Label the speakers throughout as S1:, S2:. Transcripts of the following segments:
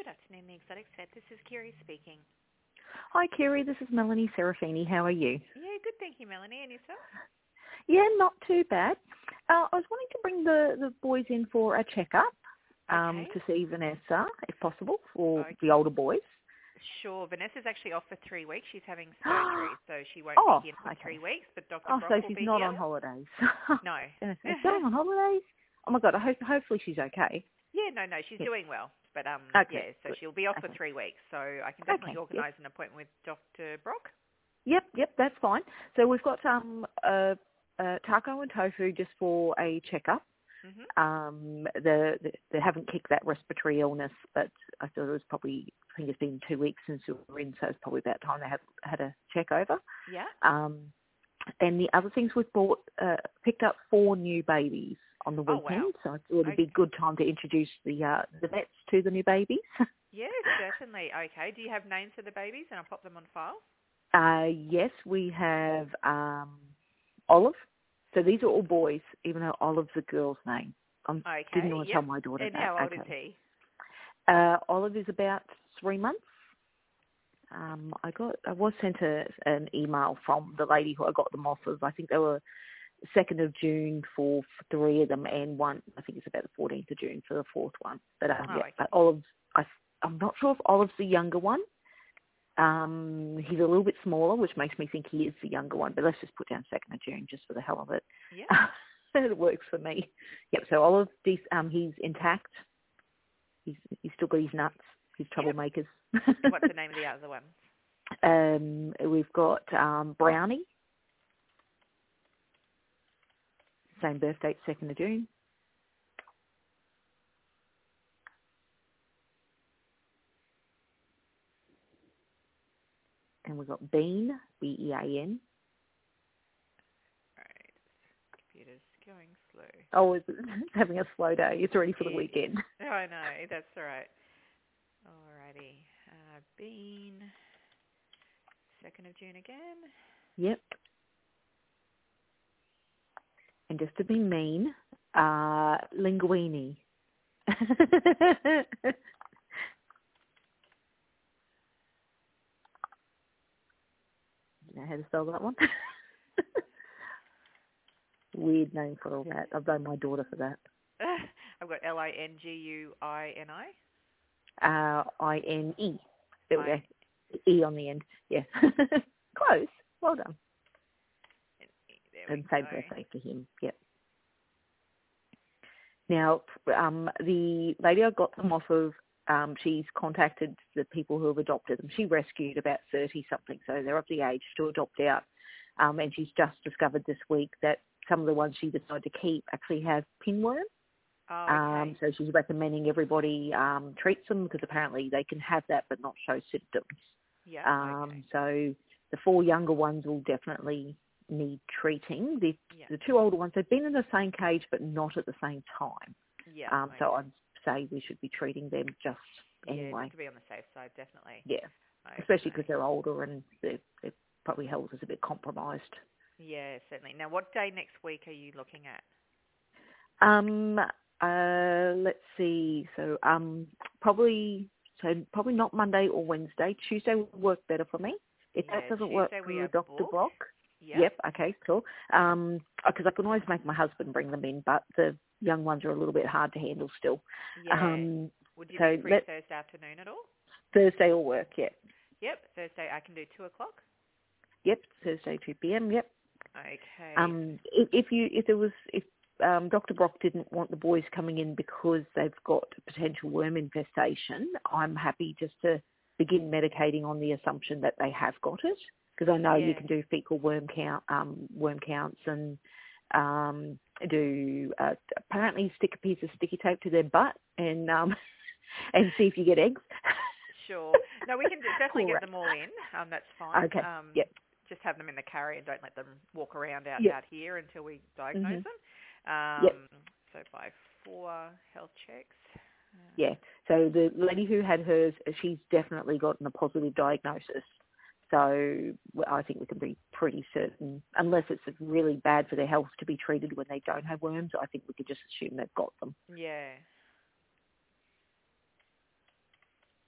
S1: Good afternoon, the Exotics Vet. This is Kiri speaking.
S2: Hi, Kiri. This is Melanie Serafini. How are you?
S1: Yeah, good, thank you, Melanie. And yourself?
S2: Yeah, not too bad. I was wanting to bring the boys in for a checkup
S1: Okay.
S2: to see Vanessa, if possible, for
S1: Okay.
S2: the older boys.
S1: Sure. Vanessa's actually off for 3 weeks. She's having surgery, so she won't be here for 3 weeks, but Dr.
S2: Oh,
S1: Brock
S2: so
S1: will
S2: she's
S1: be
S2: not
S1: here.
S2: on holidays.
S1: No.
S2: She's going on holidays? Oh, my God. Hopefully she's okay.
S1: Yeah, no, she's doing well. But,
S2: Okay,
S1: yeah, so
S2: good.
S1: she'll be off for 3 weeks, so I can definitely
S2: Okay,
S1: organise an appointment with Dr. Brock.
S2: Yep, that's fine. So we've got taco and tofu just for a checkup.
S1: Mm-hmm.
S2: They haven't kicked that respiratory illness, but I thought it was probably, I think it's been 2 weeks since we were in, so it's probably about time they had a check over.
S1: Yeah.
S2: And the other things we've picked up 4 new babies on the weekend,
S1: wow.
S2: so I thought it'd be a good time to introduce the vets to the new babies.
S1: Yeah, certainly. Okay. Do you have names for the babies, and I'll pop them on file?
S2: Yes, we have Olive. So these are all boys, even though Olive's a girl's name. I didn't want to tell my daughter
S1: and
S2: that.
S1: how old is he?
S2: Olive is about 3 months. I was sent an email from the lady who I got them off of. I think they were 2nd of June for 3 of them, and one, I think it's about the 14th of June for the 4th one. But
S1: Okay.
S2: but Olive's, I'm not sure if Olive's the younger one. He's a little bit smaller, which makes me think he is the younger one, but let's just put down 2nd of June just for the hell of it.
S1: Yeah.
S2: It works for me. Yep, so Olive, he's intact. He's still got his nuts, his troublemakers.
S1: What's the name of the other one?
S2: We've got Brownie, same birth date, 2nd of June. And we've got Bean, B-E-A-N.
S1: Right. Computer's going slow.
S2: Oh, it's having a slow day. It's ready for the weekend.
S1: Oh, I know. That's all right. Alrighty. Bean. 2nd of June again.
S2: Yep. And just to be mean, Linguini. You know how to spell that one? Weird name for all that. I've known my daughter for that.
S1: I've got Linguini.
S2: I-N-E. There we go. E on the end. Yeah. Close. Well done. And same birthday for him. Yep. Now, the lady I got them off of, she's contacted the people who have adopted them. She rescued about 30-something, so they're of the age to adopt out. And she's just discovered this week that some of the ones she decided to keep actually have pinworm.
S1: Oh, okay.
S2: So she's recommending everybody treats them because apparently they can have that but not show symptoms.
S1: Yeah. Okay.
S2: So the 4 younger ones will definitely need treating. The 2 older ones, they've been in the same cage but not at the same time.
S1: Yeah.
S2: So I'd say we should be treating them just anyway.
S1: Just to be on the safe side, definitely.
S2: Yeah,
S1: okay.
S2: Especially because they're older and they're probably health is a bit compromised.
S1: Yeah, certainly. Now, what day next week are you looking at?
S2: Let's see. So probably not Monday or Wednesday. Tuesday will work better for me. If that doesn't work for Dr. Brock. Yep. Okay, cool. Because I can always make my husband bring them in, but the young ones are a little bit hard to handle still.
S1: Yeah. Would you be free Thursday afternoon at all?
S2: Thursday will work, yeah.
S1: Yep, Thursday I can do 2 o'clock.
S2: Yep, Thursday 2 p.m. Yep.
S1: Okay.
S2: If Dr. Brock didn't want the boys coming in because they've got a potential worm infestation, I'm happy just to begin medicating on the assumption that they have got it, because I know you can do fecal worm counts and do apparently stick a piece of sticky tape to their butt and see if you get eggs.
S1: Sure. No, we can definitely get them all in. That's fine.
S2: Okay. Yep.
S1: Just have them in the carrier and don't let them walk around out here until we diagnose them. So by 4 health checks.
S2: So the lady who had hers, she's definitely gotten a positive diagnosis. So I think we can be pretty certain, unless it's really bad for their health to be treated when they don't have worms, I think we could just assume they've got them.
S1: Yeah.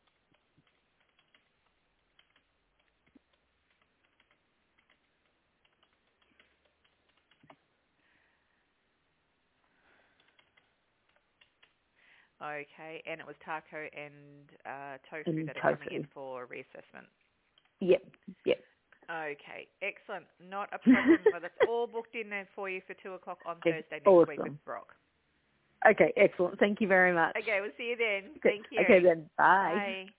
S1: Okay, and it was taco and tofu that are coming in for reassessment.
S2: Yep.
S1: Okay, excellent. Not a problem. Well, that's all booked in there for you for 2:00 on Thursday next week with Brock.
S2: Okay, excellent. Thank you very much.
S1: Okay, we'll see you then. Thank you.
S2: Okay then, bye.
S1: Bye.